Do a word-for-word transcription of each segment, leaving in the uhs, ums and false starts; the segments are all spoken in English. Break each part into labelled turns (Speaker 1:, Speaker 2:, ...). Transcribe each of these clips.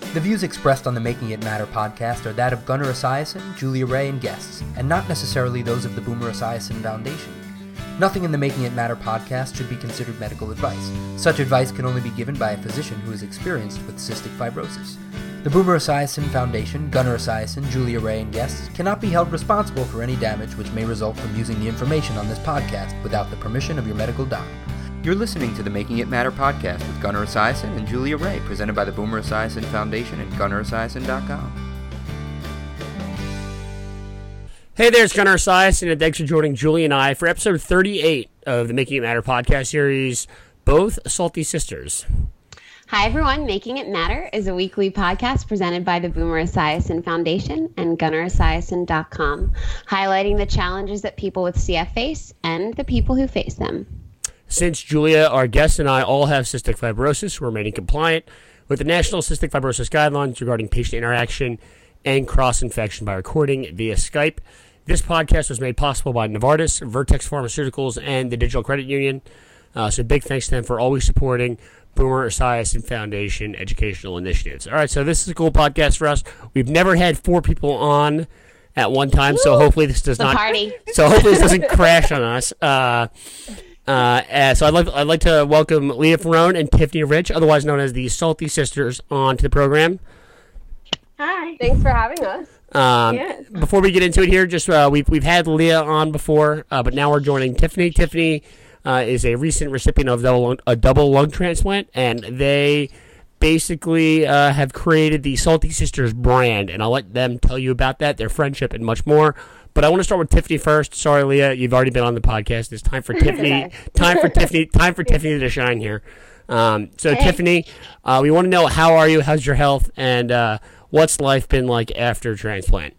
Speaker 1: The views expressed on the Making It Matter podcast are that of Gunnar Esiason, Julia Ray, and guests, and not necessarily those of the Boomer Esiason Foundation. Nothing in the Making It Matter podcast should be considered medical advice. Such advice can only be given by a physician who is experienced with cystic fibrosis. The Boomer Esiason Foundation, Gunnar Esiason, Julia Ray, and guests cannot be held responsible for any damage which may result from using the information on this podcast without the permission of your medical doctor. You're listening to the Making It Matter podcast with Gunnar Esiason and Julia Ray, presented by the Boomer Esiason Foundation at gunnar esiason dot com.
Speaker 2: Hey there, it's Gunnar Esiason, and thanks for joining Julia and I for episode thirty-eight of the Making It Matter podcast series, Both Salty Sisters.
Speaker 3: Hi, everyone. Making It Matter is a weekly podcast presented by the Boomer Esiason Foundation and gunnar esiason dot com, highlighting the challenges that people with C F face and the people who face them.
Speaker 2: Since Julia, our guest, and I all have cystic fibrosis, we're remaining compliant with the National Cystic Fibrosis Guidelines regarding patient interaction and cross-infection by recording via Skype. This podcast was made possible by Novartis, Vertex Pharmaceuticals, and the Digital Credit Union. Uh, so big thanks to them for always supporting Boomer Esiason Foundation educational initiatives. All right, so this is a cool podcast for us. We've never had four people on at one time, Woo! so hopefully this does
Speaker 3: the
Speaker 2: not.
Speaker 3: Party.
Speaker 2: So hopefully this doesn't crash on us. Uh, Uh, uh, so I'd like I'd like to welcome Leah Ferrone and Tiffany Rich, otherwise known as the Salty Sisters, onto the program.
Speaker 4: Hi, thanks for having us.
Speaker 2: Um,
Speaker 4: yes.
Speaker 2: Before we get into it here, just uh, we've we've had Leah on before, uh, but now we're joining Tiffany. Tiffany uh, is a recent recipient of double lung, a double lung transplant, and they basically uh, have created the Salty Sisters brand, and I'll let them tell you about that, their friendship, and much more. But I want to start with Tiffany first. Sorry, Leah, you've already been on the podcast. It's time for Tiffany.
Speaker 4: Okay.
Speaker 2: time for Tiffany. Time for Tiffany to shine here. Um, so,
Speaker 4: hey.
Speaker 2: Tiffany, uh, we want to know, how are you? How's your health? And uh, what's life been like after transplant?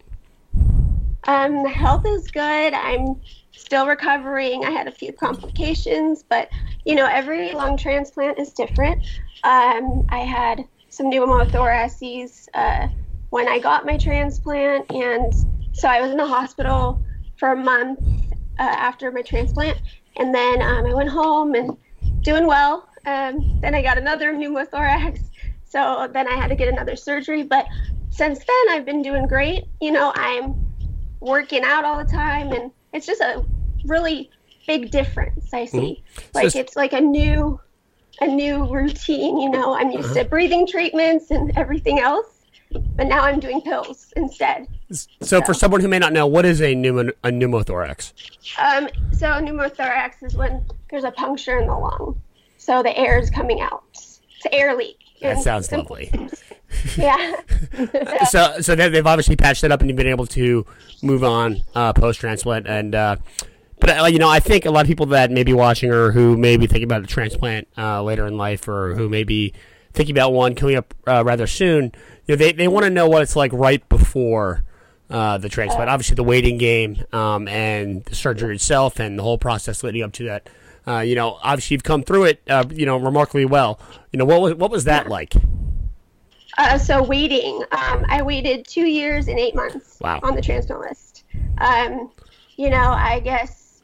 Speaker 4: Um, health is good. I'm still recovering. I had a few complications, but you know, every lung transplant is different. Um, I had some pneumothoraces uh, when I got my transplant, and so I was in the hospital for a month uh, after my transplant, and then um, I went home and doing well. Um, then I got another pneumothorax, so then I had to get another surgery. But since then, I've been doing great. You know, I'm working out all the time, and it's just a really big difference I see. Mm-hmm. Like, so it's like a new, a new routine. You know, I'm used uh-huh. to breathing treatments and everything else, but now I'm doing pills instead.
Speaker 2: So, so for someone who may not know, what is a, pneumo- a pneumothorax?
Speaker 4: Um, so a pneumothorax is when there's a puncture in the lung, so the air is coming out. It's an air leak.
Speaker 2: That sounds simple. Lovely.
Speaker 4: Yeah.
Speaker 2: so so they've obviously patched it up, and you've been able to move on uh, post-transplant. And uh, But, uh, you know, I think a lot of people that may be watching, or who may be thinking about a transplant uh, later in life, or who may be thinking about one coming up uh, rather soon, you know, they, they want to know what it's like right before uh, the transplant. Uh, Obviously, the waiting game um, and the surgery itself and the whole process leading up to that. Uh, you know, obviously you've come through it, uh, you know, remarkably well. You know, what was what was that like?
Speaker 4: Uh, so waiting, um, I waited two years and eight months
Speaker 2: wow.
Speaker 4: on the transplant list. Um, you know, I guess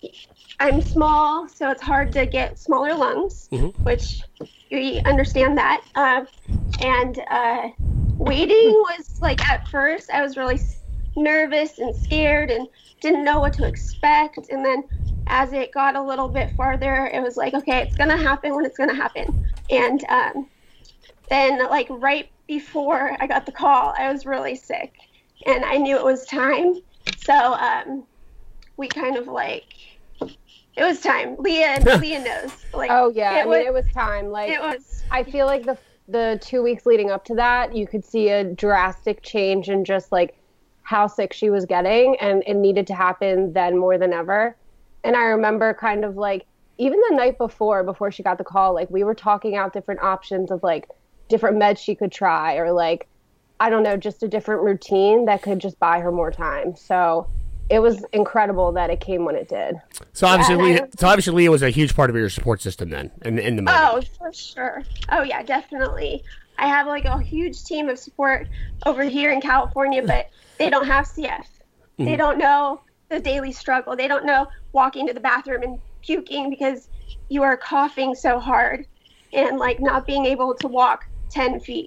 Speaker 4: I'm small, so it's hard to get smaller lungs, mm-hmm. which you understand that. Uh, and uh, waiting was like, at first, I was really nervous and scared and didn't know what to expect. And then as it got a little bit farther, it was like, okay, it's going to happen when it's going to happen. And um, then like right before I got the call, I was really sick and I knew it was time. So um, we kind of like, it was time. Leah, Leah knows. Like,
Speaker 5: oh yeah,
Speaker 4: it
Speaker 5: I
Speaker 4: was,
Speaker 5: mean, it was time. Like,
Speaker 4: it was.
Speaker 5: I feel like the the two weeks leading up to that, you could see a drastic change in just like how sick she was getting, and it needed to happen then more than ever. And I remember kind of like, even the night before, before she got the call, like we were talking out different options of like different meds she could try, or like, I don't know, just a different routine that could just buy her more time. So it was incredible that it came when it did.
Speaker 2: So obviously, yeah, Leah, so obviously Leah was a huge part of your support system then, in, in the moment.
Speaker 4: Oh, for sure. Oh yeah, definitely. I have like a huge team of support over here in California, but they don't have C F. Mm-hmm. They don't know the daily struggle. They don't know walking to the bathroom and puking because you are coughing so hard and like not being able to walk ten feet.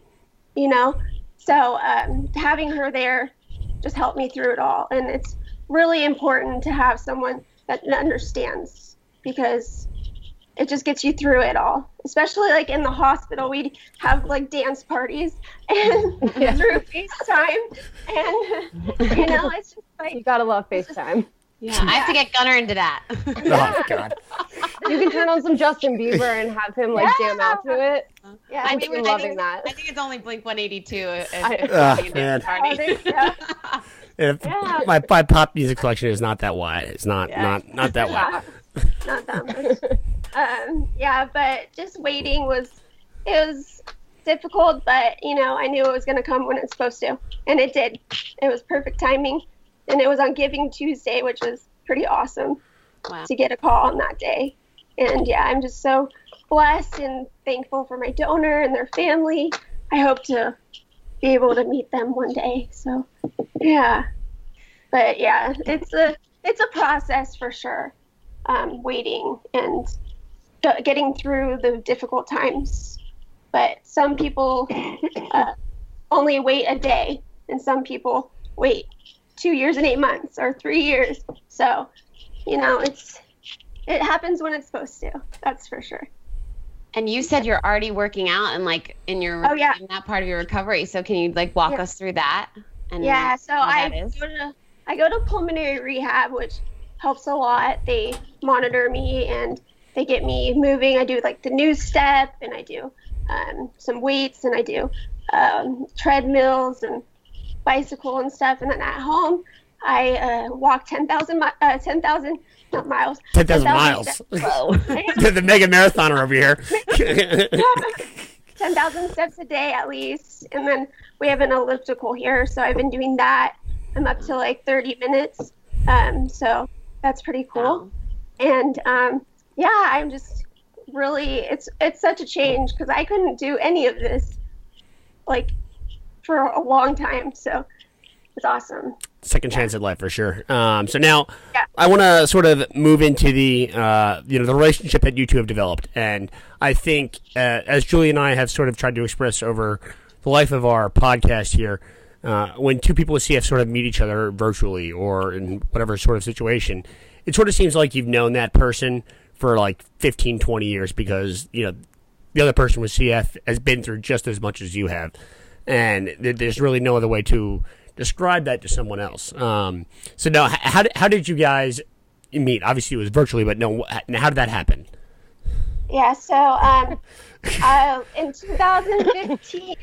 Speaker 4: you know? So um, having her there just helped me through it all. And it's really important to have someone that understands, because it just gets you through it all. Especially like in the hospital, we'd have like dance parties and yeah. through FaceTime. And, you know, it's just like.
Speaker 5: You gotta love FaceTime.
Speaker 3: Yeah, I have to get Gunnar into that.
Speaker 2: Oh, God.
Speaker 5: You can turn on some Justin Bieber and have him like
Speaker 4: Yeah.
Speaker 5: jam out to it.
Speaker 4: Yeah,
Speaker 3: I
Speaker 5: I'm
Speaker 3: think,
Speaker 5: even
Speaker 3: I
Speaker 5: loving
Speaker 3: think,
Speaker 5: that.
Speaker 3: I think it's only Blink one eighty-two. If,
Speaker 5: I-
Speaker 3: if
Speaker 2: Ah,
Speaker 3: we're doing a
Speaker 2: man.
Speaker 3: party.
Speaker 4: Oh, there- yeah.
Speaker 2: If
Speaker 4: Yeah.
Speaker 2: my, my pop music collection is not that wide. It's not
Speaker 3: Yeah.
Speaker 2: not not that wide.
Speaker 4: Not that much. Um, yeah, but just waiting was, it was difficult, but you know, I knew it was going to come when it's supposed to, and it did. It was perfect timing, and it was on Giving Tuesday, which was pretty awesome
Speaker 3: Wow.
Speaker 4: to get a call on that day. And yeah, I'm just so blessed and thankful for my donor and their family. I hope to be able to meet them one day. So yeah, but yeah, it's a it's a process for sure. Um, waiting and g- getting through the difficult times. But some people uh, only wait a day, and some people wait two years and eight months or three years. So, you know, it's it happens when it's supposed to. That's for sure.
Speaker 3: And you said you're already working out and like in your
Speaker 4: Oh, yeah.
Speaker 3: in that part of your recovery. So can you like walk
Speaker 4: Yeah.
Speaker 3: us through that? And
Speaker 4: Yeah, so
Speaker 3: how
Speaker 4: I
Speaker 3: that is?
Speaker 4: go to I go to pulmonary rehab, which helps a lot. They monitor me and they get me moving. I do like the new step, and I do um, some weights, and I do um, treadmills and bicycle and stuff. And then at home, I uh, walk ten thousand mi- uh, ten thousand not miles.
Speaker 2: ten thousand miles.
Speaker 4: steps.
Speaker 2: The mega marathoner over here.
Speaker 4: ten thousand steps a day at least. And then we have an elliptical here, so I've been doing that. I'm up to like thirty minutes. Um, so that's pretty cool.
Speaker 3: Wow.
Speaker 4: And um, yeah, I'm just really, it's it's such a change, because I couldn't do any of this like for a long time. So it's awesome.
Speaker 2: Second chance at life for sure. Um, so now
Speaker 4: Yeah.
Speaker 2: I want to sort of move into the uh, you know the relationship that you two have developed, and I think uh, as Julie and I have sort of tried to express over the life of our podcast here, uh, when two people with C F sort of meet each other virtually or in whatever sort of situation, it sort of seems like you've known that person for like fifteen, twenty years, because you know the other person with C F has been through just as much as you have, and th- there's really no other way to describe that to someone else. Um, so now, h- how did, how did you guys meet? Obviously, it was virtually, but no, wh- how did that happen?
Speaker 4: Yeah, so um, uh, in two thousand fifteen,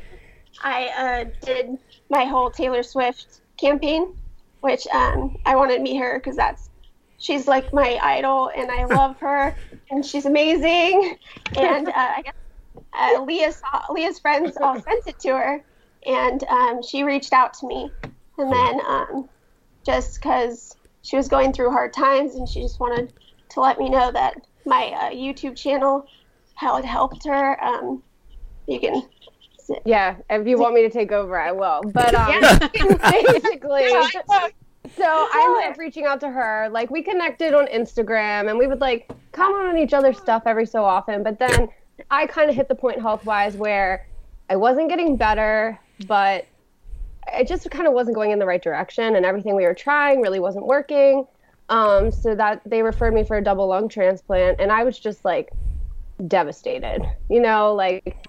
Speaker 4: I uh, did my whole Taylor Swift campaign, which um, I wanted to meet her because that's she's like my idol, and I love her, and she's amazing. And uh, I guess uh, Leah saw, Leah's friends all sent it to her, and um, she reached out to me, and then um, just because she was going through hard times, and she just wanted to let me know that my uh, YouTube channel, how it helped her. Um, you can.
Speaker 5: Yeah, if you want me to take over, I will. But um, basically, so I ended up reaching out to her. Like, we connected on Instagram, and we would like comment on each other's stuff every so often. But then I kind of hit the point health-wise where I wasn't getting better, but it just kind of wasn't going in the right direction, and everything we were trying really wasn't working. Um, so that they referred me for a double lung transplant, and I was just like devastated. You know, like,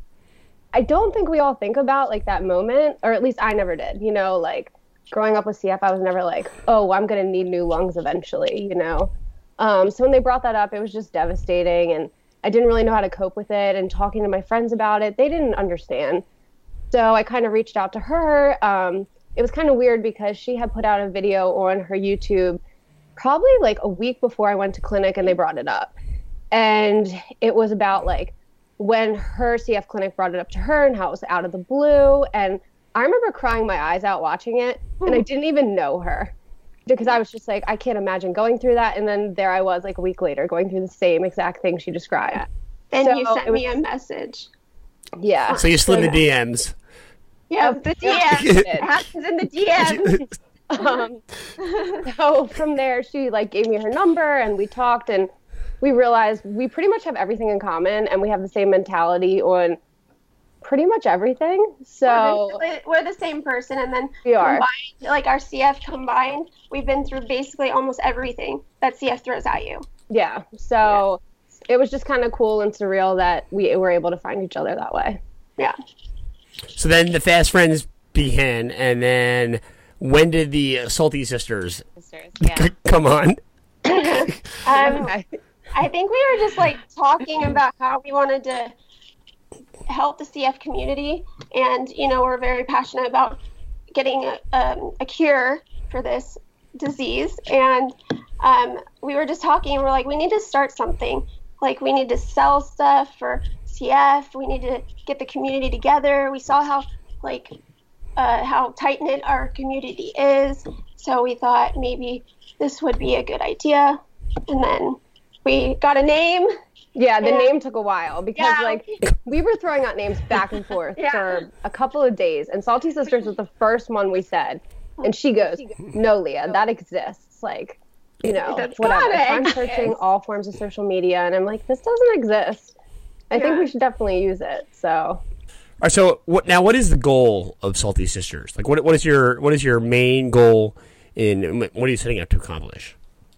Speaker 5: I don't think we all think about like that moment, or at least I never did. You know, like growing up with C F, I was never like, oh, I'm going to need new lungs eventually, you know? Um, so when they brought that up, it was just devastating, and I didn't really know how to cope with it, and talking to my friends about it, they didn't understand. So I kind of reached out to her. Um, it was kind of weird because she had put out a video on her YouTube probably like a week before I went to clinic, and they brought it up. And it was about like when her C F clinic brought it up to her and how it was out of the blue. And I remember crying my eyes out watching it, and I didn't even know her because I was just like, I can't imagine going through that. And then there I was like a week later going through the same exact thing she described.
Speaker 4: Then
Speaker 5: So
Speaker 4: you sent
Speaker 5: it was-
Speaker 4: me a message.
Speaker 5: Yeah.
Speaker 2: So you slid in the D Ms.
Speaker 4: Yeah, the D
Speaker 5: yeah.
Speaker 4: M. It happens in the D M.
Speaker 5: Um, so from there, she like gave me her number, and we talked, and we realized we pretty much have everything in common, and we have the same mentality on pretty much everything. So
Speaker 4: we're, we're the same person, and then
Speaker 5: we are
Speaker 4: combined, like our C F combined, we've been through basically almost everything that C F throws at you.
Speaker 5: Yeah. So yeah. It was just kind of cool and surreal that we were able to find each other that way.
Speaker 4: Yeah.
Speaker 2: So then the Fast Friends began, and then when did the uh, Salty Sisters,
Speaker 3: Sisters, yeah.
Speaker 2: come on?
Speaker 4: um, I think we were just like talking about how we wanted to help the C F community, and you know we're very passionate about getting a, um, a cure for this disease, and um, we were just talking and we're like, we need to start something, like we need to sell stuff for C F, we need to get the community together. We saw how like uh, how tight-knit our community is, so we thought maybe this would be a good idea, and then we got a name.
Speaker 5: Yeah, the
Speaker 4: Yeah.
Speaker 5: name took a while because
Speaker 4: Yeah.
Speaker 5: like we were throwing out names back and forth
Speaker 4: Yeah.
Speaker 5: for a couple of days, and Salty Sisters was the first one we said, and she goes, "No, Leah, that exists." Like, you know,
Speaker 4: That's
Speaker 5: whatever.
Speaker 4: gotta
Speaker 5: I'm
Speaker 4: exist.
Speaker 5: searching all forms of social media, and I'm like, this doesn't exist. I think
Speaker 4: Yeah.
Speaker 5: we should definitely use it. So,
Speaker 2: All right, so what now? What is the goal of Salty Sisters? Like, what what is your what is your main goal in what are you setting out to accomplish?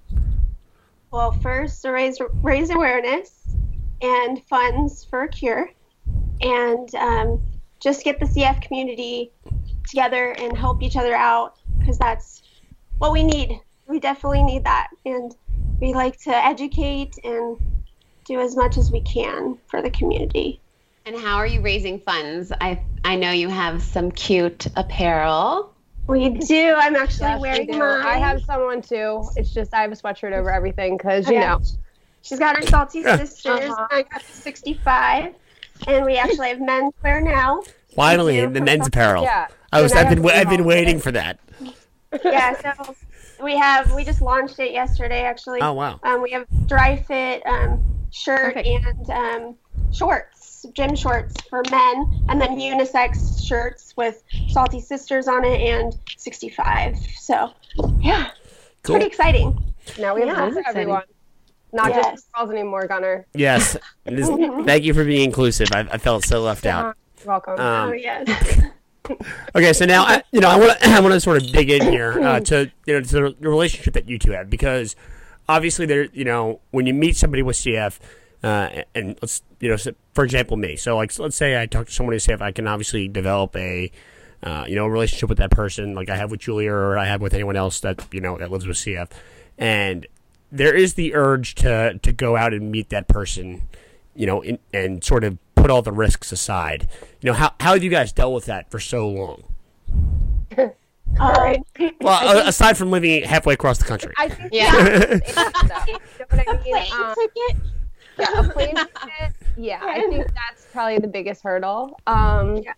Speaker 4: Well, first to raise raise awareness and funds for a cure, and um, just get the C F community together and help each other out, because that's what we need. We definitely need that, and we like to educate and do as much as we can for the community.
Speaker 3: And how are you raising funds? I I know you have some cute apparel.
Speaker 4: We do. I'm actually
Speaker 5: yes, we
Speaker 4: wearing
Speaker 5: do.
Speaker 4: mine.
Speaker 5: I have someone too. It's just I have a sweatshirt over everything because you
Speaker 4: Okay.
Speaker 5: know.
Speaker 4: She's got her Salty
Speaker 2: Yeah.
Speaker 4: Sisters.
Speaker 5: Uh-huh.
Speaker 4: I got the sixty-five, and we actually have men's wear now.
Speaker 2: Finally,
Speaker 4: Thank you.
Speaker 2: the men's apparel.
Speaker 5: Yeah.
Speaker 2: I was
Speaker 5: And I
Speaker 2: I've been
Speaker 5: have
Speaker 2: wa- I've been
Speaker 5: some
Speaker 2: waiting for that.
Speaker 4: Yeah, so we have we just launched it yesterday actually.
Speaker 2: Oh wow.
Speaker 4: Um, we have dry fit um, shirt
Speaker 5: Perfect.
Speaker 4: and um, shorts, gym shorts for men, and then unisex shirts with Salty Sisters on it and sixty-five. So yeah, it's
Speaker 2: Cool.
Speaker 4: pretty exciting.
Speaker 5: Now we have
Speaker 4: Yeah.
Speaker 5: room for
Speaker 3: That's exciting.
Speaker 5: everyone. Not
Speaker 4: Yes.
Speaker 5: just girls anymore, Gunner.
Speaker 2: Yes. And this- thank you for being inclusive. I, I felt so left out.
Speaker 5: You're welcome.
Speaker 2: Um,
Speaker 4: Oh yes.
Speaker 2: Okay, so now I, you know I want to I want to sort of dig in here uh, to you know to the relationship that you two have, because obviously there you know when you meet somebody with C F uh, and let's you know so for example me, so like let's say I talk to someone with C F, I can obviously develop a uh, you know a relationship with that person like I have with Julia or I have with anyone else that you know that lives with C F, and there is the urge to to go out and meet that person, you know, in, and sort of put all the risks aside. You know, how how have you guys dealt with that for so long?
Speaker 4: Um,
Speaker 2: Well, a- aside from living halfway across the country.
Speaker 5: I think
Speaker 3: Yeah.
Speaker 5: it's though. You know what I mean?
Speaker 4: plane
Speaker 5: Um,
Speaker 4: ticket.
Speaker 5: yeah, a plane ticket. Yeah, I think that's probably the biggest hurdle. Um,
Speaker 4: Yeah.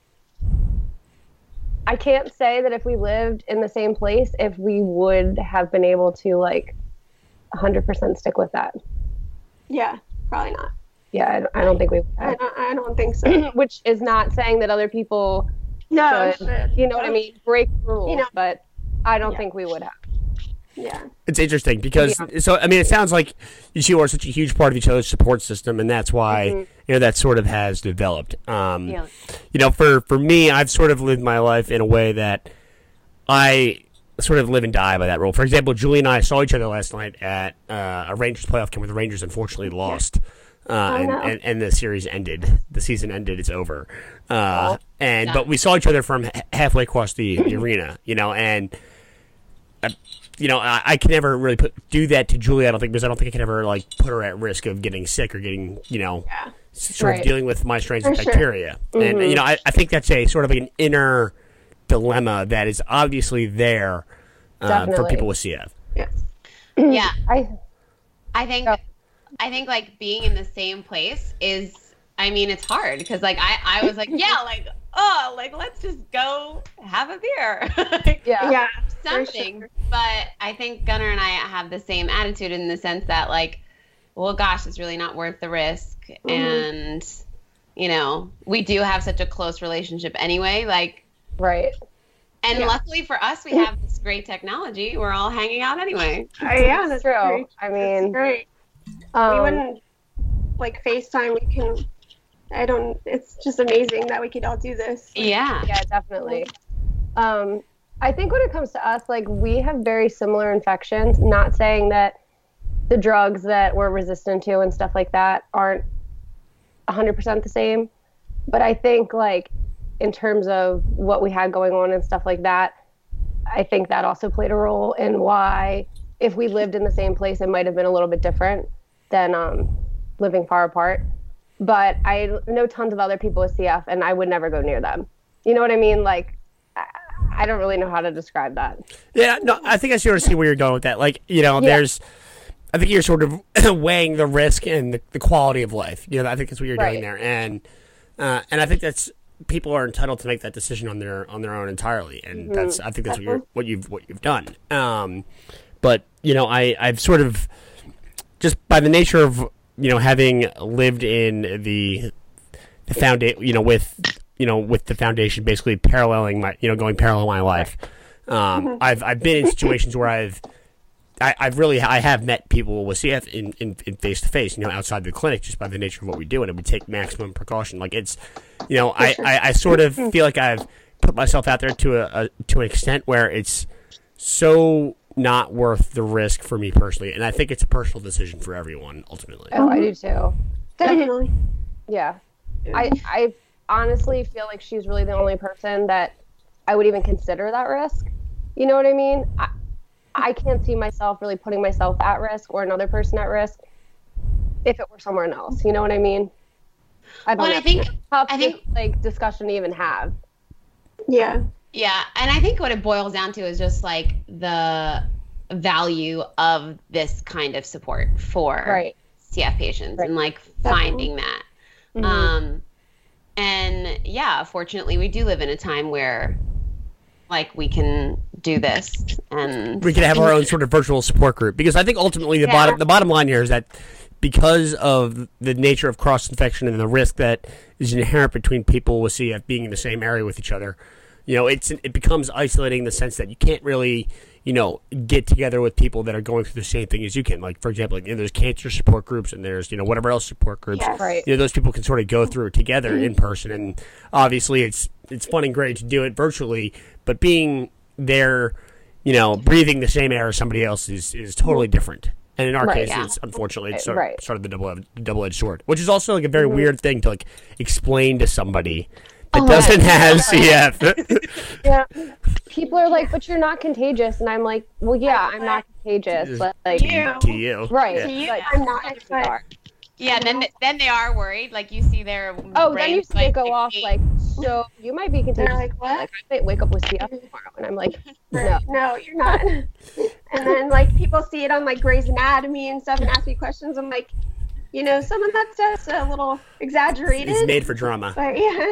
Speaker 5: I can't say that if we lived in the same place, if we would have been able to like one hundred percent stick with that.
Speaker 4: Yeah, probably not.
Speaker 5: Yeah, I don't, I don't think we would
Speaker 4: I
Speaker 5: have.
Speaker 4: don't, I don't think so.
Speaker 5: Which is not saying that other people
Speaker 4: No,
Speaker 5: should, you know what I mean, break rules,
Speaker 4: You know.
Speaker 5: but I don't
Speaker 4: Yeah.
Speaker 5: think we would have.
Speaker 4: Yeah.
Speaker 2: It's interesting because so I mean it sounds like you two are such a huge part of each other's support system, and that's why
Speaker 5: Mhm.
Speaker 2: you know that sort of has developed. Um,
Speaker 3: Yeah.
Speaker 2: You know, for for me, I've sort of lived my life in a way that I sort of live and die by that rule. For example, Julie and I saw each other last night at uh, a Rangers playoff game where the Rangers unfortunately lost. Uh,
Speaker 4: Oh,
Speaker 2: and,
Speaker 4: no.
Speaker 2: and, and the series ended. The season ended. It's over. Uh, and
Speaker 3: Yeah.
Speaker 2: but we saw each other from h- halfway across the, the arena, you know, and uh, you know I, I can never really put do that to Julie. I don't think because I don't think I can ever like put her at risk of getting sick or getting you know
Speaker 4: Yeah.
Speaker 2: s- sort
Speaker 5: Right.
Speaker 2: of dealing with my strains
Speaker 4: For
Speaker 2: of
Speaker 4: sure.
Speaker 2: bacteria. And
Speaker 5: Mhm.
Speaker 2: you know I, I think that's a sort of an inner dilemma that is obviously there uh, for
Speaker 5: Definitely.
Speaker 2: people with C F.
Speaker 4: Yes.
Speaker 3: Yeah.
Speaker 5: I
Speaker 3: I think
Speaker 5: Yeah.
Speaker 3: I think like being in the same place is I mean it's hard because like I I was like yeah like oh like let's just go have a beer Like,
Speaker 5: yeah.
Speaker 4: Yeah.
Speaker 3: something
Speaker 4: sure.
Speaker 3: but I think Gunnar and I have the same attitude in the sense that like well gosh it's really not worth the risk and you know we do have such a close relationship anyway like
Speaker 5: Right.
Speaker 3: and
Speaker 4: Yeah.
Speaker 3: luckily for us we have this great technology we're all hanging out anyway
Speaker 4: Uh, yeah, that's
Speaker 5: True.
Speaker 4: Great.
Speaker 5: I
Speaker 4: That's
Speaker 5: mean,
Speaker 4: great.
Speaker 5: um,
Speaker 4: we wouldn't like FaceTime. We can I don't, it's just amazing that we could all do this.
Speaker 3: Yeah.
Speaker 5: Yeah, definitely. Um, I think when it comes to us, like, we have very similar infections, not saying that the drugs that we're resistant to and stuff like that aren't one hundred percent the same. But I think, like, in terms of what we had going on and stuff like that, I think that also played a role in why, if we lived in the same place, it might have been a little bit different than um, living far apart. But I know tons of other people with C F, and I would never go near them. You know what I mean? Like, I, I don't really know how to describe that.
Speaker 2: Yeah, no, I think I sort of see where you're going with that. Like, you know,
Speaker 5: Yeah.
Speaker 2: there's, I think you're sort of weighing the risk and the, the quality of life. You know, I think that's what you're
Speaker 5: Right.
Speaker 2: doing there, and uh, and I think that's people are entitled to make that decision on their on their own entirely, and
Speaker 5: Mm-hmm.
Speaker 2: that's I think that's what you're what you've what you've done. Um, but you know, I I've sort of just by the nature of you know having lived in the the foundation, you know, with you know with the foundation basically paralleling my you know going parallel my life. Um, I've I've been in situations where I've I, I've really I have met people with C F in, in, in face to face, you know, outside the clinic just by the nature of what we do, and we take maximum precaution. Like it's, you know, I, I, I sort of feel like I've put myself out there to a, a to an extent where it's so not worth the risk for me personally, and I think it's a personal decision for everyone ultimately.
Speaker 5: Oh, I do too.
Speaker 4: Definitely.
Speaker 5: Yeah. I, I honestly feel like she's really the only person that I would even consider that risk. You know what I mean? I, I can't see myself really putting myself at risk or another person at risk if it were someone else. You know what I mean? I don't
Speaker 3: Well,
Speaker 5: know.
Speaker 3: I think,
Speaker 5: Tough,
Speaker 3: I think,
Speaker 5: like, discussion to even have.
Speaker 4: Yeah.
Speaker 3: yeah, and I think what it boils down to is just like the value of this kind of support for
Speaker 5: Right.
Speaker 3: C F patients
Speaker 5: Right.
Speaker 3: and like finding that.
Speaker 5: Mhm.
Speaker 3: Um, and yeah, fortunately, we do live in a time where like we can do this and
Speaker 2: We can have our own sort of virtual support group because I think ultimately the
Speaker 3: Yeah.
Speaker 2: bottom the bottom line here is that because of the nature of cross infection and the risk that is inherent between people with C F being in the same area with each other, you know, it's it becomes isolating in the sense that you can't really, you know, get together with people that are going through the same thing as you can. Like for example, like, you know, there's cancer support groups and there's you know whatever else support groups.
Speaker 4: Yes.
Speaker 5: Right.
Speaker 2: You know, those people can sort of go through it together in person, and obviously it's it's fun and great to do it virtually, but being there, you know, breathing the same air as somebody else is, is totally different. And in our
Speaker 5: Right,
Speaker 2: case,
Speaker 3: yeah.
Speaker 2: it's unfortunately it's sort,
Speaker 5: Right.
Speaker 2: of, sort of the double double edged sword, which is also like a very weird thing to like explain to somebody that
Speaker 3: Oh,
Speaker 2: doesn't
Speaker 3: right.
Speaker 2: have C F.
Speaker 5: Yeah. People are like, but you're not contagious. And I'm like, well, yeah, I'm not contagious. But, like,
Speaker 4: You.
Speaker 2: to you,
Speaker 5: right.
Speaker 2: Yeah.
Speaker 4: To you,
Speaker 5: Like,
Speaker 4: I'm not.
Speaker 5: we
Speaker 4: But
Speaker 5: are.
Speaker 3: yeah, then then they are worried. Like you see their
Speaker 5: Oh, then you
Speaker 3: brains,
Speaker 5: see it go off
Speaker 3: dictate.
Speaker 5: like, so you might be contagious.
Speaker 4: they're like, what?
Speaker 5: Like, I might wake up with C F tomorrow. And I'm like, no.
Speaker 4: No, you're not. And then like people see it on like Grey's Anatomy and stuff and ask me questions. I'm like, you know, some of that stuff's a little exaggerated.
Speaker 2: It's made for drama.
Speaker 4: But yeah.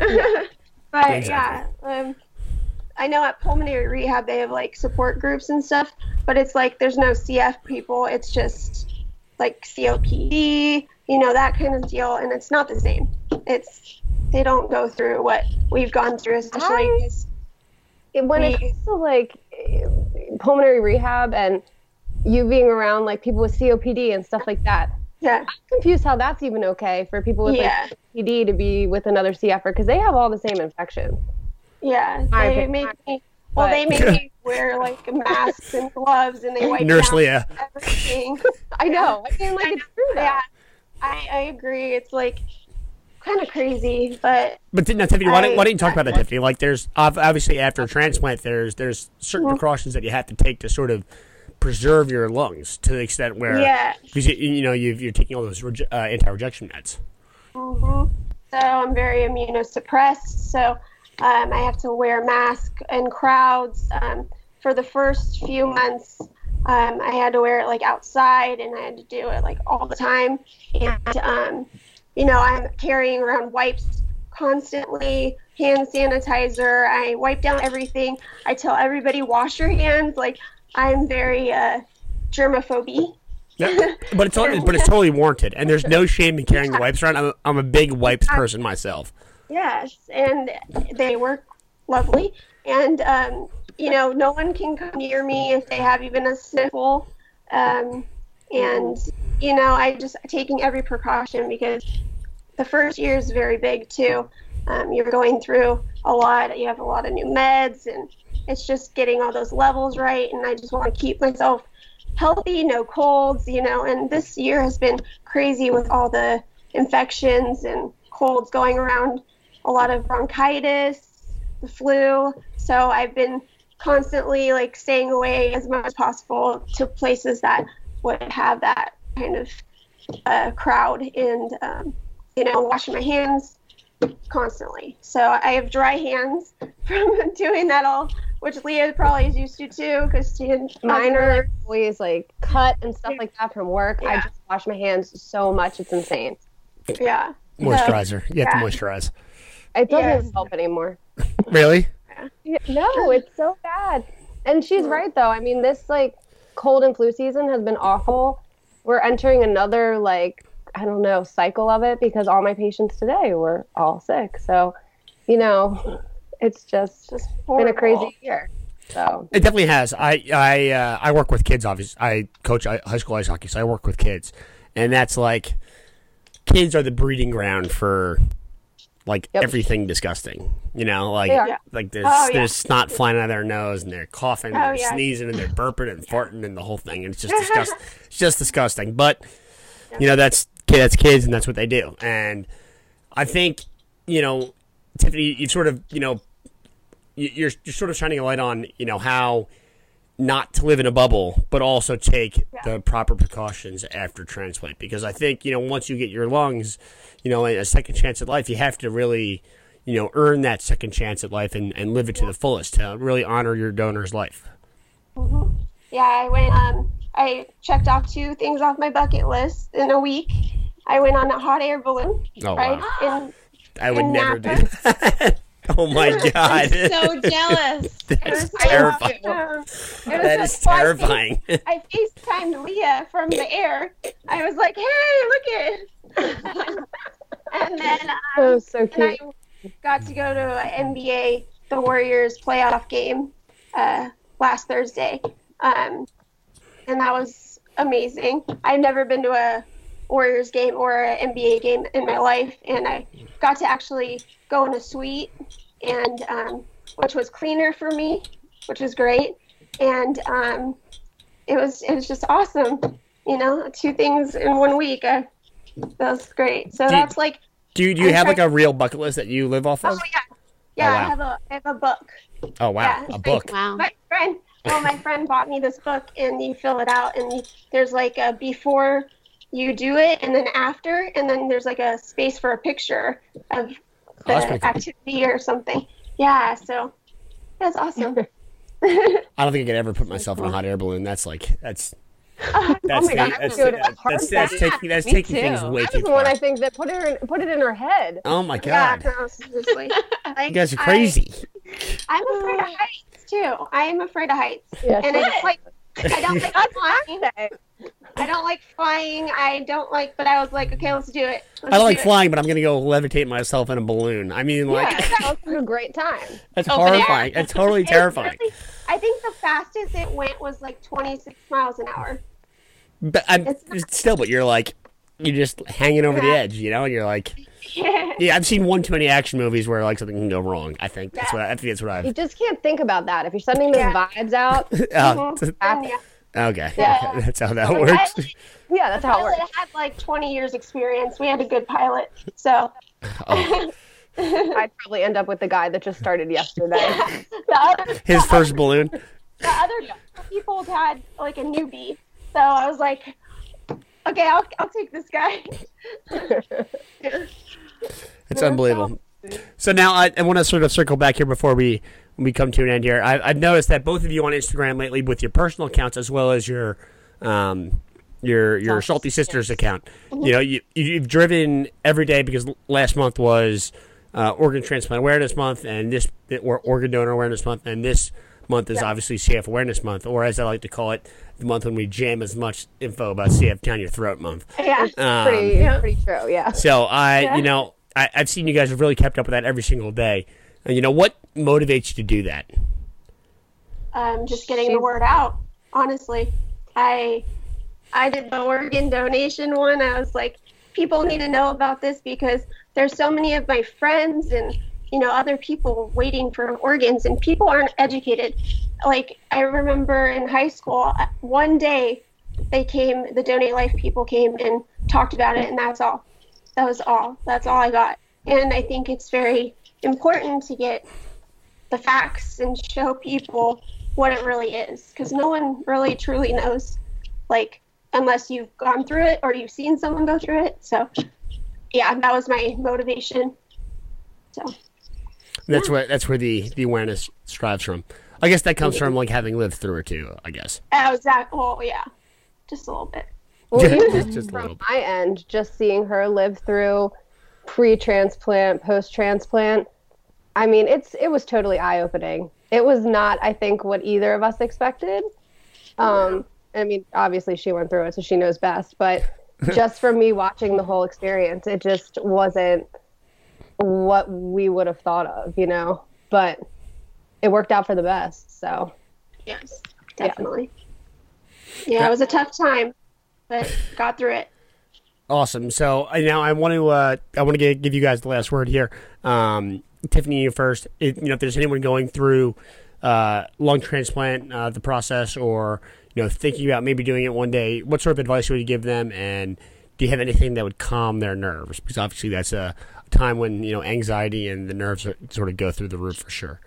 Speaker 4: but
Speaker 2: Exactly.
Speaker 4: yeah. Um, I know at pulmonary rehab they have like support groups and stuff, but it's like there's no C F people. It's just like C O P D, you know, that kind of deal, and it's not the same. It's they don't go through what we've gone through, especially
Speaker 5: I-
Speaker 4: 'cause
Speaker 5: It- when it
Speaker 4: We-
Speaker 5: comes to like eh, pulmonary rehab and you being around like people with C O P D and stuff like that,
Speaker 4: yeah,
Speaker 5: I'm confused how that's even okay for people with
Speaker 4: Yeah.
Speaker 5: like C O P D to be with another C F R because they have all the same infections.
Speaker 4: yeah.
Speaker 5: I
Speaker 4: They
Speaker 5: think-
Speaker 4: make me well,
Speaker 5: but-
Speaker 4: they make me wear like masks and gloves, and they wipe
Speaker 2: Nurse
Speaker 4: down
Speaker 2: Leah.
Speaker 4: everything.
Speaker 5: I know. I mean, like it's true though.
Speaker 4: Yeah, I, I agree. It's like kind of crazy, but
Speaker 2: But now, Tiffany, why don't,
Speaker 4: I-
Speaker 2: why don't you talk about that, Tiffany? Like, there's ob- obviously after a transplant, there's there's certain precautions that you have to take to sort of preserve your lungs to the extent where,
Speaker 4: yeah.
Speaker 2: because you, you know you've, you're taking all those reje- uh, anti-rejection meds.
Speaker 4: hmm So I'm very immunosuppressed. So um, I have to wear a mask in crowds. Um, for the first few months, um, I had to wear it like outside, and I had to do it like all the time. And um, you know, I'm carrying around wipes constantly, hand sanitizer. I wipe down everything. I tell everybody wash your hands. Like I'm very uh, germophobe.
Speaker 2: Yeah, but it's all, but it's totally warranted, and there's no shame in carrying the wipes around. I'm a, I'm a big wipes person myself.
Speaker 4: Yes, and they work lovely. And, um, you know, no one can come near me if they have even a sniffle. Um, and, you know, I just taking every precaution because the first year is very big too. Um, you're going through a lot. You have a lot of new meds, and it's just getting all those levels right. And I just want to keep myself healthy, no colds, you know. And this year has been crazy with all the infections and colds going around, a lot of bronchitis, the flu. So I've been constantly like staying away as much as possible to places that would have that kind of uh, crowd, and um, you know, washing my hands constantly. So I have dry hands from doing that all, which Leah probably is used to too, because she and
Speaker 5: Mine are like always like cut and stuff like that from work. I
Speaker 4: Yeah.
Speaker 5: just wash my hands so much, it's insane.
Speaker 4: yeah.
Speaker 2: Moisturizer. You have
Speaker 4: yeah.
Speaker 2: to moisturize.
Speaker 5: It doesn't
Speaker 4: Yes.
Speaker 5: even help anymore.
Speaker 2: Really?
Speaker 5: Yeah, no, it's so bad. And she's right though. I mean, this like cold and flu season has been awful. We're entering another like I don't know cycle of it because all my patients today were all sick. So, you know, it's just,
Speaker 4: Just
Speaker 5: been a
Speaker 4: horrible.
Speaker 5: crazy year. So
Speaker 2: It definitely has. I I uh, I work with kids. Obviously, I coach i- high school ice hockey, so I work with kids, and that's like kids are the breeding ground for like
Speaker 5: Yep.
Speaker 2: everything disgusting. You know, like
Speaker 5: They are.
Speaker 4: Yeah.
Speaker 2: like there's
Speaker 4: Oh, yeah.
Speaker 2: there's snot flying out of their nose, and they're coughing, and
Speaker 4: Oh,
Speaker 2: they're
Speaker 4: yeah.
Speaker 2: sneezing, and they're burping and farting, and the whole thing. And it's just disgusting. It's just disgusting. But you know, that's that's kids, and that's what they do. And I think you know, Tiffany, you've sort of you know. you- You're, you're sort of shining a light on, you know, how not to live in a bubble, but also take the proper precautions after transplant. Because I think, you know, once you get your lungs, you know, a second chance at life, you have to really, you know, earn that second chance at life and, and live it to the fullest to really honor your donor's life.
Speaker 4: Yeah, I went. Um, I checked off two things off my bucket list in a week. I went on a hot air balloon.
Speaker 2: Oh,
Speaker 4: right?
Speaker 2: wow.
Speaker 4: And
Speaker 2: I would
Speaker 4: And
Speaker 2: never do
Speaker 4: Napa.
Speaker 2: that. Oh, my God.
Speaker 3: So jealous.
Speaker 2: That's
Speaker 4: I-
Speaker 2: terrifying.
Speaker 4: um, it was
Speaker 2: That
Speaker 4: just
Speaker 2: is
Speaker 4: fun.
Speaker 2: terrifying.
Speaker 4: I FaceTimed Leah from the air. I was like, "Hey, look it!" And then, um,
Speaker 5: that was so
Speaker 4: and
Speaker 5: cute.
Speaker 4: I got to go to an N B A, the Warriors playoff game uh, last Thursday, um, and that was amazing. I've never been to a Warriors game or an N B A game in my life, and I got to actually go in a suite, and um, which was cleaner for me, which was great, and um, it was it was just awesome. You know, two things in one week. I, that was great. So
Speaker 2: Do you-
Speaker 4: that's like,
Speaker 2: Do you, do you
Speaker 4: I'm
Speaker 2: have like
Speaker 4: trying-
Speaker 2: a real bucket list that you live off
Speaker 4: oh
Speaker 2: of?
Speaker 4: yeah, yeah.
Speaker 2: Oh, wow.
Speaker 4: I have a I have a book.
Speaker 2: Oh, wow.
Speaker 4: Yeah,
Speaker 2: A
Speaker 4: it's
Speaker 2: book.
Speaker 3: Wow.
Speaker 4: My friend, well, my friend bought me this book, and you fill it out, and you, there's like a before you do it, and then after, and then there's like a space for a picture of the
Speaker 2: that's pretty cool.
Speaker 4: activity or something. Yeah, so that's awesome.
Speaker 2: I don't think I could ever put myself in a hot air balloon. That's like, that's.
Speaker 4: oh
Speaker 2: That's
Speaker 5: my
Speaker 2: the-
Speaker 5: God,
Speaker 2: that's,
Speaker 5: dude,
Speaker 2: that's,
Speaker 5: it's hard
Speaker 2: that's,
Speaker 5: to
Speaker 2: that's
Speaker 5: do
Speaker 2: taking that's
Speaker 3: Me
Speaker 2: taking things
Speaker 3: too.
Speaker 2: way
Speaker 5: That
Speaker 2: too
Speaker 5: was the one
Speaker 2: far.
Speaker 5: I think that put her put it in her head.
Speaker 2: Oh my
Speaker 4: yeah,
Speaker 2: God,
Speaker 4: no, seriously. Like,
Speaker 2: you guys are
Speaker 4: I-
Speaker 2: crazy.
Speaker 4: I'm afraid of heights too. I am afraid of heights,
Speaker 5: Yeah,
Speaker 4: and
Speaker 5: she-
Speaker 4: it's like I don't like flying. I don't like flying. I don't like, but I was like, okay, let's do it. Let's
Speaker 2: I don't like
Speaker 4: do it.
Speaker 2: flying, but I'm gonna go levitate myself in a balloon. I mean, like
Speaker 5: Yeah, that sounds like a great time.
Speaker 2: that's
Speaker 3: Open air.
Speaker 2: horrifying. It's totally
Speaker 4: It's
Speaker 2: terrifying.
Speaker 4: really- I think the fastest it went was like twenty-six miles an hour.
Speaker 2: But I'm
Speaker 4: It's-
Speaker 2: still, but you're like, you're just hanging over the
Speaker 4: Yeah.
Speaker 2: edge, you know, and you're like,
Speaker 4: Yeah.
Speaker 2: yeah. I've seen one too many action movies where like something can go wrong. I think that's
Speaker 4: Yeah.
Speaker 2: what I, I think that's what
Speaker 5: You
Speaker 2: I've.
Speaker 5: just can't think about that. If you're sending those
Speaker 4: Yeah.
Speaker 5: vibes out,
Speaker 2: Uh,
Speaker 4: And, yeah.
Speaker 2: okay,
Speaker 4: Yeah.
Speaker 2: that's how that
Speaker 4: Like,
Speaker 2: works.
Speaker 4: I-
Speaker 5: yeah, that's how it
Speaker 4: pilot
Speaker 5: works.
Speaker 4: had like twenty years experience. We had a good pilot, so
Speaker 2: Oh,
Speaker 5: I'd probably end up with the guy that just started yesterday.
Speaker 4: the other
Speaker 2: his first balloon.
Speaker 4: the other people had like a newbie. So I was like, okay, I'll I'll take this guy.
Speaker 2: It's unbelievable. So now I, I want to sort of circle back here before we we come to an end here. I, I've noticed that both of you on Instagram lately, with your personal accounts as well as your um, your your Salty Sisters account, you know, you you've driven every day because l- last month was uh, Organ Transplant Awareness Month, and this or Organ Donor Awareness Month, and this month is obviously C F Awareness Month, or as I like to call it, the month when we jam as much info about C F down your throat month.
Speaker 4: Yeah.
Speaker 2: Um,
Speaker 5: Pretty, pretty true. Yeah.
Speaker 2: so I,
Speaker 4: Yeah.
Speaker 2: you know, I, I've seen you guys have really kept up with that every single day. And you know, what motivates you to do that?
Speaker 4: Um, just getting the
Speaker 5: She's-
Speaker 4: word out. Honestly, I I did the organ donation one. I was like people need to know about this because there's so many of my friends and, you know, other people waiting for organs, and people aren't educated. Like, I remember in high school, one day they came, the Donate Life people came and talked about it, and that's all. That was all. That's all I got. And I think it's very important to get the facts and show people what it really is, because no one really truly knows, like, unless you've gone through it or you've seen someone go through it. So, yeah, that was my motivation. So
Speaker 2: that's yeah. where that's where the, the awareness strives from. I guess that comes mm-hmm. from like having lived through it too, I guess.
Speaker 4: Oh, exactly. Well, yeah, just a little bit.
Speaker 5: Well, even just from my end, just seeing her live through pre-transplant, post-transplant, I mean, it's it was totally eye-opening. It was not, I think, what either of us expected. Um, I mean, obviously she went through it, so she knows best. But just from me watching the whole experience, it just wasn't what we would have thought of, you know. But it worked out for the best, so.
Speaker 4: Yes, definitely. Yeah, yeah, it was a tough time, but got through it.
Speaker 2: Awesome. So uh, now I want to uh, I want to give you guys the last word here. Um, Tiffany, you first. It, you know, if there's anyone going through uh, lung transplant, uh, the process, or you know, thinking about maybe doing it one day, what sort of advice would you give them? And do you have anything that would calm their nerves? Because obviously that's a time when you know anxiety and the nerves are, sort of go through the roof for sure.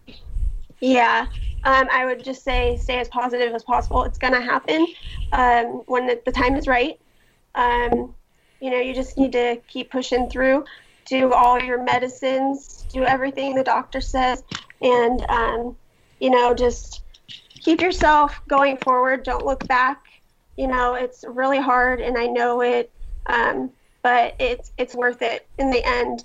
Speaker 4: Yeah, um, I would just say stay as positive as possible. It's going to happen um, when the, the time is right. Um, you know, you just need to keep pushing through, do all your medicines, do everything the doctor says, and, um, you know, just keep yourself going forward. Don't look back. You know, it's really hard, and I know it, um, but it's it's worth it in the end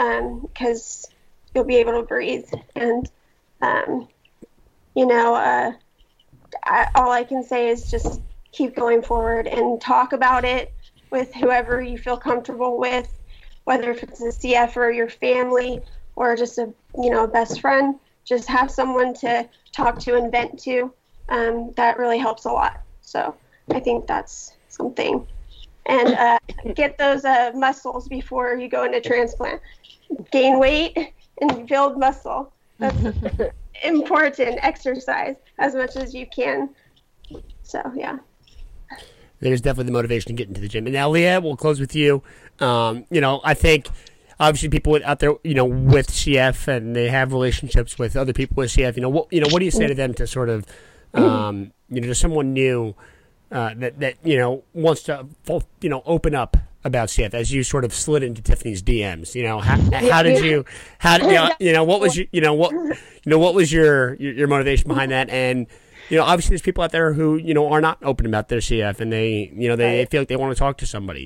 Speaker 4: because um, you'll be able to breathe. And, um, you know, uh, I, all I can say is just keep going forward and talk about it with whoever you feel comfortable with, whether if it's a C F or your family or just a, you know, a best friend. Just have someone to talk to and vent to. Um, that really helps a lot. So I think that's something. And uh, get those uh, muscles before you go into transplant. Gain weight and build muscle. That's important. Exercise as much as you can. So, yeah.
Speaker 2: There's definitely the motivation to get into the gym. And now, Leah, we'll close with you. Um, you know, I think obviously people out there, you know, with C F and they have relationships with other people with C F. You know, what you know, what do you say to them to sort of, um, you know, to someone new uh, that that you know wants to, you know, open up about C F as you sort of slid into Tiffany's D Ms. You know, how, how did you, how did you know, you know, what was your, you know, what, you know, what was your your, your motivation behind that? And you know, obviously there's people out there who, you know, are not open about their C F and they, you know, they, they feel like they want to talk to somebody.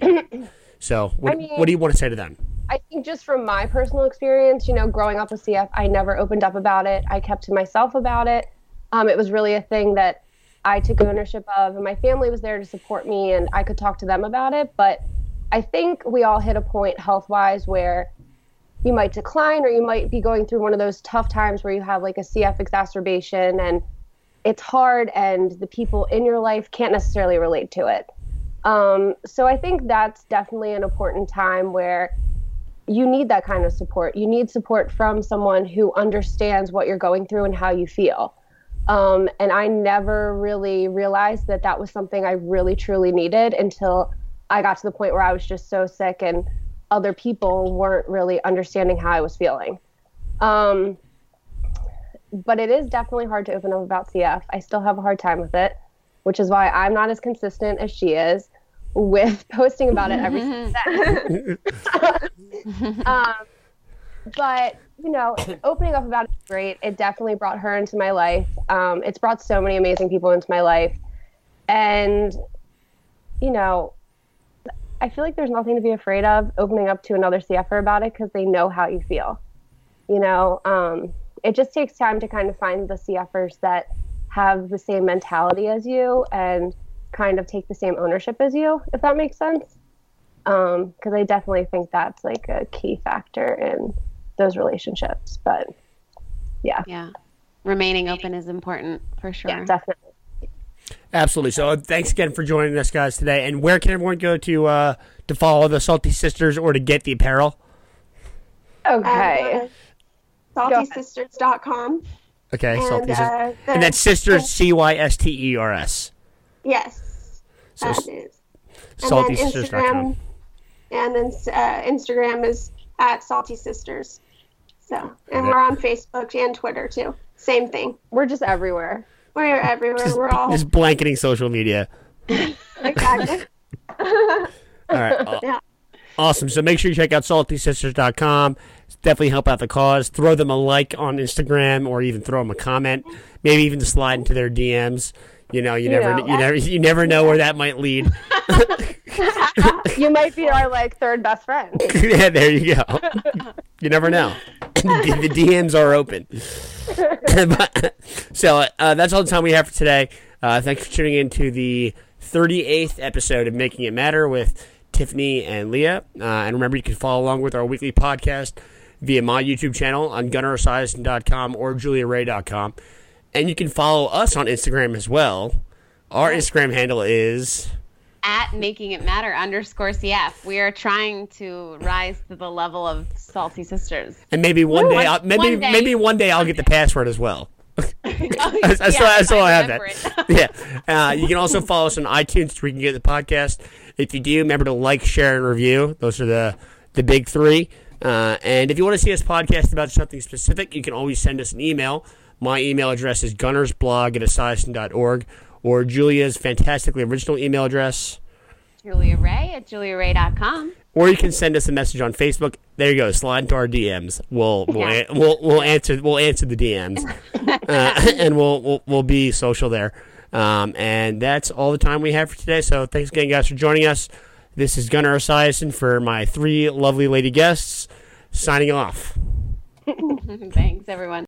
Speaker 2: So what, I mean, what do you want to say to them?
Speaker 5: I think just from my personal experience, you know, growing up with C F, I never opened up about it. I kept to myself about it. Um, it was really a thing that I took ownership of, and my family was there to support me and I could talk to them about it. But I think we all hit a point health-wise where you might decline or you might be going through one of those tough times where you have like a C F exacerbation and it's hard and the people in your life can't necessarily relate to it. Um, so I think that's definitely an important time where you need that kind of support. You need support from someone who understands what you're going through and how you feel. Um, and I never really realized that that was something I really, truly needed until I got to the point where I was just so sick and other people weren't really understanding how I was feeling. Um, But it is definitely hard to open up about C F. I still have a hard time with it, which is why I'm not as consistent as she is with posting about it every single day. um, but, you know, opening up about it is great. It definitely brought her into my life. Um, it's brought so many amazing people into my life. And, you know, I feel like there's nothing to be afraid of opening up to another C F er about it because they know how you feel. You know, um, it just takes time to kind of find the C F ers that have the same mentality as you and kind of take the same ownership as you, if that makes sense. Um, because I definitely think that's like a key factor in those relationships. But yeah.
Speaker 3: Yeah. Remaining open is important for sure.
Speaker 5: Yeah, definitely.
Speaker 2: Absolutely. So uh, thanks again for joining us, guys, today. And where can everyone go to uh, to follow the Salty Sisters or to get the apparel?
Speaker 5: Okay.
Speaker 4: Uh, salty sisters dot com.
Speaker 2: Okay,
Speaker 4: And,
Speaker 2: Salty Sisters.
Speaker 4: uh, the-
Speaker 2: And that's Sisters, C Y S T E R S.
Speaker 4: Yes,
Speaker 2: So
Speaker 4: that
Speaker 2: s-
Speaker 4: is.
Speaker 2: salty
Speaker 4: And then
Speaker 2: sisters dot com.
Speaker 4: Instagram, and then uh, Instagram is at Salty Sisters. So, and
Speaker 2: Okay.
Speaker 4: we're on Facebook and Twitter too. Same thing.
Speaker 5: We're just everywhere.
Speaker 4: We're everywhere. We're all
Speaker 2: Just blanketing social media.
Speaker 4: exactly.
Speaker 2: All right. Aw-
Speaker 4: Yeah.
Speaker 2: Awesome. So make sure you check out salty sisters dot com. Definitely help out the cause. Throw them a like on Instagram or even throw them a comment. Maybe even slide into their D Ms. You know, you,
Speaker 5: You
Speaker 2: never
Speaker 5: know.
Speaker 2: you never you never know where that might lead.
Speaker 5: You might be our like third best friend.
Speaker 2: Yeah, there you go. You never know. the, the D Ms are open. So uh, that's all the time we have for today. Uh, thanks for tuning in to the thirty-eighth episode of Making It Matter with Tiffany and Leah. Uh, and remember, you can follow along with our weekly podcast via my YouTube channel on gunnar esiason dot com or julia ray dot com. And you can follow us on Instagram as well. Our Instagram handle is...
Speaker 3: At Making It Matter underscore C F. We are trying to rise to the level of Salty Sisters.
Speaker 2: And maybe one day, I'll, maybe
Speaker 3: one day.
Speaker 2: maybe one day I'll get the password as well.
Speaker 3: Oh,
Speaker 2: That's, that's
Speaker 3: yeah,
Speaker 2: all, that's all I have
Speaker 3: remember
Speaker 2: that.
Speaker 3: it.
Speaker 2: Yeah. Uh, you can also follow us on iTunes where you can get the podcast. If you do, remember to like, share, and review. Those are the, the big three. Uh, and if you want to see us podcast about something specific, you can always send us an email. My email address is gunnersblog at esiason dot org or Julia's fantastically original email address.
Speaker 3: Julia Ray at julia ray dot com.
Speaker 2: Or you can send us a message on Facebook. There you go. Slide into our D Ms. We'll we'll
Speaker 3: Yeah.
Speaker 2: an- we'll, we'll answer we'll answer the D Ms, uh, and we'll, we'll we'll be social there. Um, and that's all the time we have for today. So thanks again, guys, for joining us. This is Gunnar Esiason for my three lovely lady guests. Signing off.
Speaker 3: Thanks, everyone.